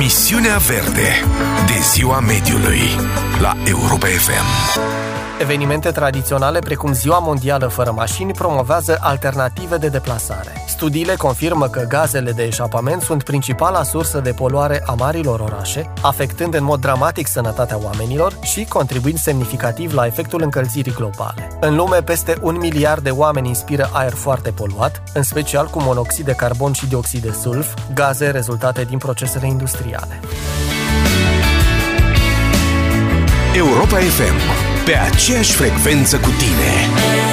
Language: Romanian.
Misiunea Verde de Ziua Mediului la Europa FM. Evenimente tradiționale precum Ziua Mondială fără mașini promovează alternative de deplasare. Studiile confirmă că gazele de eșapament sunt principala sursă de poluare a marilor orașe, afectând în mod dramatic sănătatea oamenilor și contribuind semnificativ la efectul încălzirii globale. În lume, peste 1 miliard de oameni inspiră aer foarte poluat, în special cu monoxid de carbon și dioxid de sulf, gaze rezultate din procesele industriale. Europa FM, pe aceeași frecvență cu tine.